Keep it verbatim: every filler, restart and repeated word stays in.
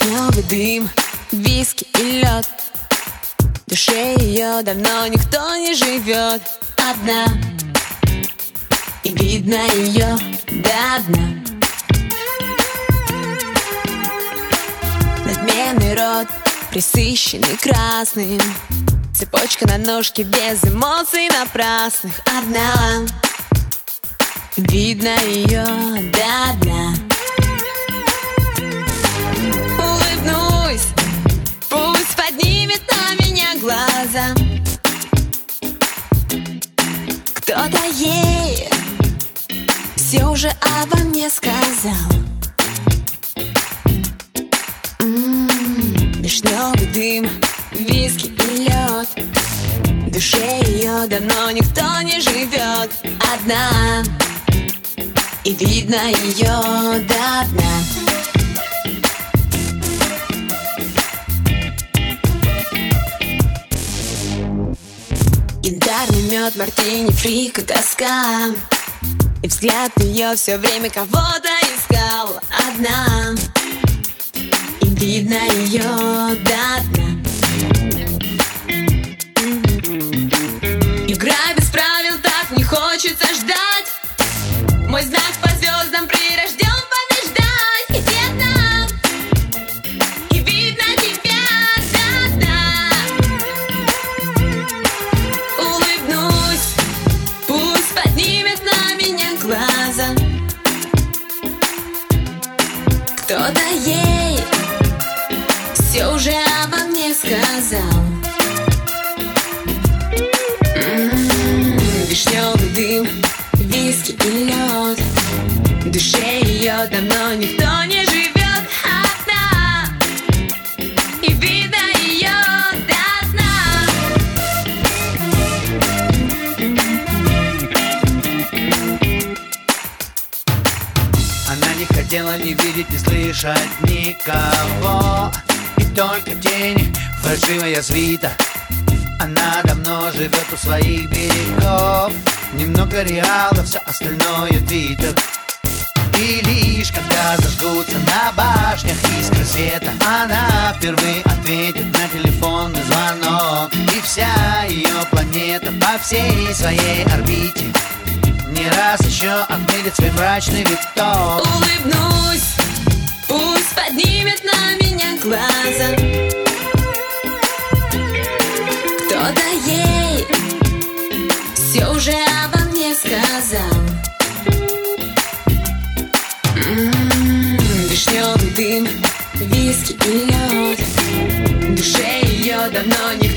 Вишневый дым, виски и лед. В душе ее давно никто не живет. Одна, и видно ее до дна. Надменный рот, присыщенный красным. Цепочка на ножке без эмоций напрасных. Одна, видно ее до дна. Улыбнусь, пусть поднимет на меня глаза. Кто-то ей все уже обо мне сказал. М-м-м, вишневый дым, виски и лед. В душе ее давно никто не живет. Одна, и видно ее до дна. Янтарный мед, мартини, фрик и тоска. И взгляд ее все время кого-то искал. Одна, и видно ее до дна. Игра без правил, так не хочется ждать. Мой знак по звездам прирожден побеждать. И где-то, и видно тебя до дна. Улыбнусь, пусть поднимет на меня глаза. Кто-то ей все уже обо мне сказал. Вишневый дым, виски и лед. В душе ее давно никто не живет. Одна, и видно ее до дна. Она не хотела не видеть, не слышать никого. И только тень, фальшивая свита. Она давно живет у своих берегов. Немного реала, все остальное твиттер. И лишь когда зажгутся на башнях искры света, она впервые ответит на телефонный звонок. И вся ее планета по всей своей орбите не раз еще отметит свой мрачный виток. Улыбнусь, пусть поднимет на меня глаза. Кто-то ей все уже обо мне сказал. М-м-м, вишневый дым, виски и лед. В душе ее давно не